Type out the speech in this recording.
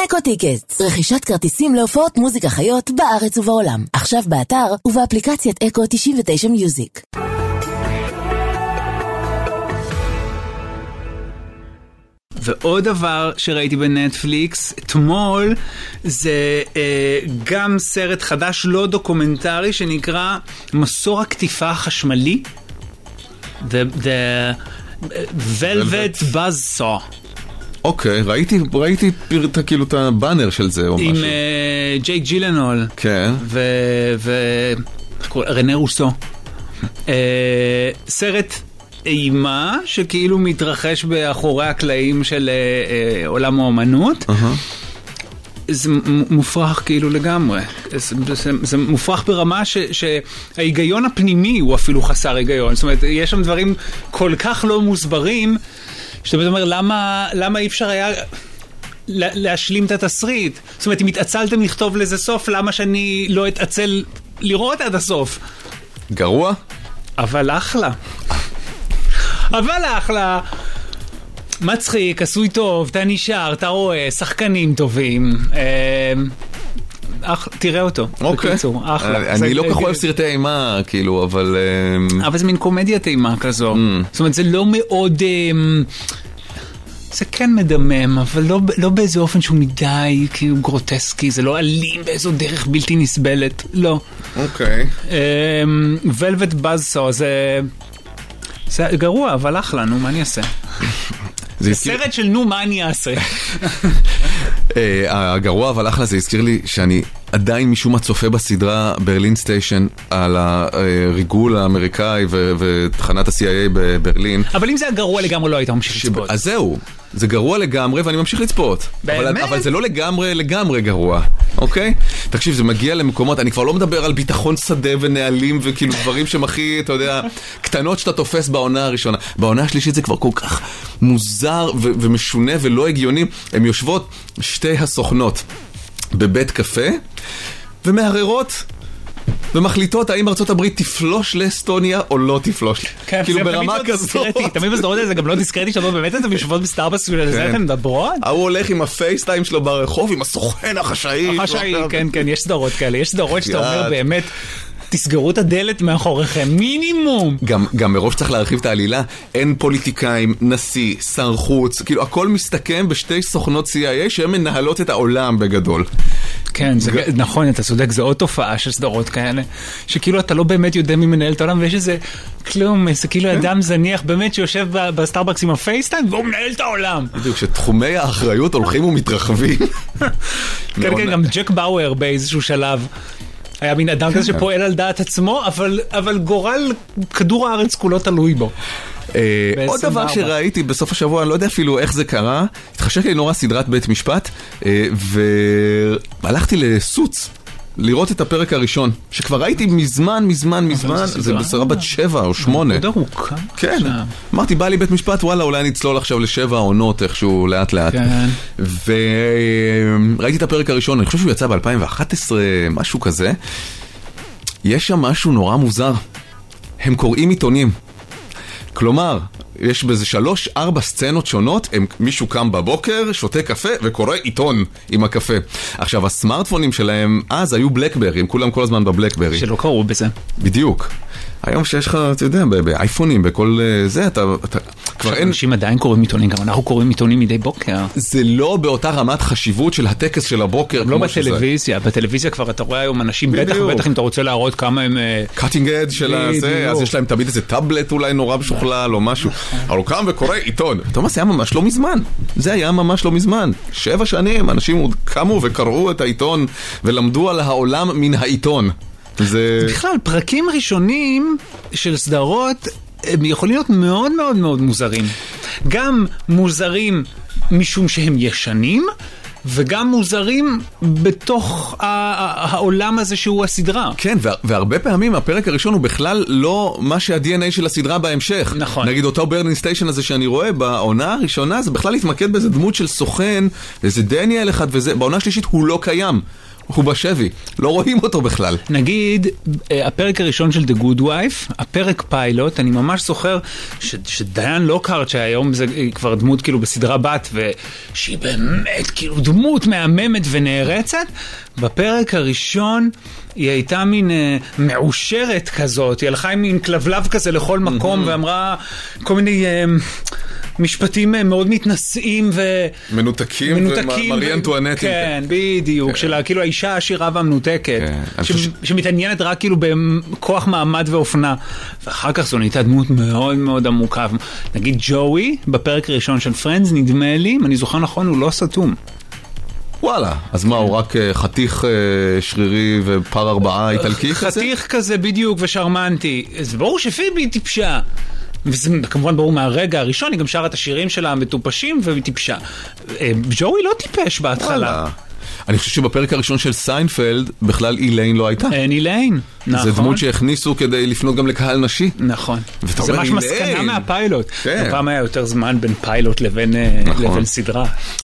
אקו טיקטס, רכישת כרטיסים להופעות מוזיקה חיות בארץ ובעולם. עכשיו באתר ובאפליקציית אקו 99 מיוזיק. ועוד דבר שראיתי בנטפליקס אתמול זה גם סרט חדש לא דוקומנטרי שנקרא מסור הכתיפה החשמלי, The Velvet Buzzsaw. אוקיי, ראיתי כאילו את הבאנר של זה או משהו. עם ג'ייק ג'ילנול. כן. רנה רוסו. סרט אימה שכאילו מתרחש באחורי הקלעים של עולם האומנות. זה מופרך כאילו לגמרי. זה מופרך ברמה שההיגיון הפנימי הוא אפילו חסר היגיון. זאת אומרת, יש שם דברים כל כך לא מוסברים, שאתה אומר, למה אי אפשר היה להשלים את התסריט? זאת אומרת, אם התעצלתם לכתוב לזה סוף, למה שאני לא אתעצל לראות עד הסוף? גרוע? אבל אחלה. מצחיק, עשוי טוב, אתה נשאר, אתה רואה, שחקנים טובים. תראה אותו. אוקיי. אני לא כך אוהב סרטי אימה, כאילו, אבל... אבל זה מין קומדיית אימה כזו. זאת אומרת, זה לא מאוד... זה כן מדמם, אבל לא באיזה אופן שהוא מדי, כאילו גרוטסקי, זה לא אלים באיזו דרך בלתי נסבלת, לא. אוקיי. Velvet Buzzsaw, זה גרוע, אבל אחלה, נו, מה אני אעשה? זה סרט של נו, מה אני אעשה? הגרוע, אבל אחלה, זה הזכיר לי שאני עדיין משום מה צופה בסדרה ברלין סטיישן על הריגול האמריקאי ותחנת ה-CIA בברלין. אבל אם זה הגרוע לגמרי לא היית ממשיך לצפות. אז זהו, זה גרוע לגמרי ואני ממשיך לצפות. באמת? אבל זה לא לגמרי גרוע, אוקיי? תקשיב, זה מגיע למקומות, אני כבר לא מדבר על ביטחון שדה ונהלים וכאילו דברים שהם הכי, אתה יודע, קטנות שאתה תופס בעונה הראשונה. בעונה השלישית זה כבר כל כך מוזר ומשונה ולא הגיוני. הם יושבות שתי הסוכנות בבית קפה ומהררות ומחליטות האם ארצות הברית תפלוש לאסטוניה או לא תפלוש. כאילו ברמה כזאת. תמיד בסדרות האלה זה גם לא דיסקרטי, שאתה באמת אתם יושבות בסטארבקס ולזה אתם מדברות? הוא הולך עם הפייסטיים שלו ברחוב עם הסוכן החשאי. החשאי, כן, יש סדרות כאלה. יש סדרות שאתה אומר באמת תסגרו את הדלת מאחוריכם, מינימום. גם מראש צריך להרחיב את העלילה, אין פוליטיקאים, נשיא, שר חוץ, כאילו הכל מסתכם בשתי סוכנות CIA שהן מנהלות את העולם בגדול. כן, נכון, אתה צודק, זה עוד תופעה של סדרות כאלה, שכאילו אתה לא באמת יודע מי מנהל את העולם, ויש איזה כלום, זה כאילו אדם זניח באמת שיושב בסטארבקס עם הפייסטיים, והוא מנהל את העולם. בדיוק, שתחומי האחריות הולכים ומתרחבים. כן, גם ג'ק באואר באיזשהו שלב, היה מין אדם כזה שפועל על דעת עצמו, אבל גורל כדור הארץ כולו תלוי בו. עוד דבר שראיתי בסוף השבוע, אני לא יודע אפילו איך זה קרה, התחשק לי נורא סדרת בית משפט, והלכתי לסוץ, לראות את הפרק הראשון, שכבר ראיתי מזמן, זה בסדרה בת 7 או 8. עוד ארוכה. כן, אמרתי, בא לי בית משפט, וואלה, אולי נצלול עכשיו ל7 עונות איכשהו לאט לאט. וראיתי את הפרק הראשון, אני חושב שהוא יצא ב-2011, משהו כזה. יש שם משהו נורא מוזר. הם קוראים עיתונים. כלומר, יש בזה 3-4 סצנות שונות, מישהו קם בבוקר, שותה קפה וקורא עיתון עם הקפה. עכשיו, הסמארטפונים שלהם אז היו בלקברי, הם כולם כל הזמן בבלקברי. שלא קראו בזה. בדיוק. היום שיש לך, אתה יודע, באייפונים, בכל זה, אתה כבר אין... אנשים עדיין קוראים עיתונים, גם אנחנו קוראים עיתונים מדי בוקר. זה לא באותה רמת חשיבות של הטקס של הבוקר. לא בטלוויזיה, בטלוויזיה כבר אתה רואה היום אנשים, בטח אם אתה רוצה להראות כמה הם... קאטינג אד של הזה, אז יש להם תמיד איזה טאבלט אולי נורא משוכלל או משהו. אבל הוא קם וקורא עיתון. תומאס, היה ממש לא מזמן. זה היה ממש לא מזמן. 7 שנים, אנשים קמו וקראו את העיתון ולמדו על העולם מן העיתון. זה... בכלל, פרקים ראשונים של סדרות הם יכולים להיות מאוד מאוד מאוד מוזרים. גם מוזרים משום שהם ישנים, וגם מוזרים בתוך העולם הזה שהוא הסדרה. כן, והרבה פעמים הפרק הראשון הוא בכלל לא מה שה-DNA של הסדרה בהמשך. נכון. נגיד אותו ברלין סטיישן הזה שאני רואה, בעונה הראשונה זה בכלל להתמקד באיזה דמות של סוכן, איזה דניאל אחד וזה, בעונה השלישית הוא לא קיים. הוא בשבי, לא רואים אותו בכלל. נגיד, הפרק הראשון של The Good Wife, הפרק פיילוט, אני ממש זוכר שדיין לוקהרט, שהיום זה כבר דמות כאילו בסדרה בת, ושהיא באמת כאילו דמות מהממת ונערצת, בפרק הראשון היא הייתה מין מאושרת כזאת, היא הלכה עם מין כלבלב כזה לכל מקום, ואמרה כל מיני משפטים מאוד מתנשאים מנותקים ומרי אנטואנטים. כן, בדיוק, של כאילו האישה העשירה והמנותקת, שמתעניינת רק כאילו בכוח מעמד ואופנה, ואחר כך זו נהייתה דמות מאוד מאוד עמוקה. נגיד ג'וי, בפרק הראשון של פרנדס, נדמה לי, אם אני זוכר נכון, הוא לא סתום. וואלה, אז מה, הוא רק חתיך שרירי ופר 4 איטלקי כזה? חתיך כזה בדיוק ושרמנטי. זה ברור שפיבי טיפשה. וזה כמובן ברור מהרגע הראשון, היא גם שרה את השירים שלה המטופשים והיא טיפשה. ג'וי לא טיפש בהתחלה. אני חושב שבפרק הראשון של סיינפלד בכלל איליין לא הייתה. אין איליין, נכון. זה דמות שהכניסו כדי לפנות גם לקהל נשי. נכון. זה ממש מסקנה מהפיילוט. פעם היה יותר זמן בין פיילוט לבין סדרה.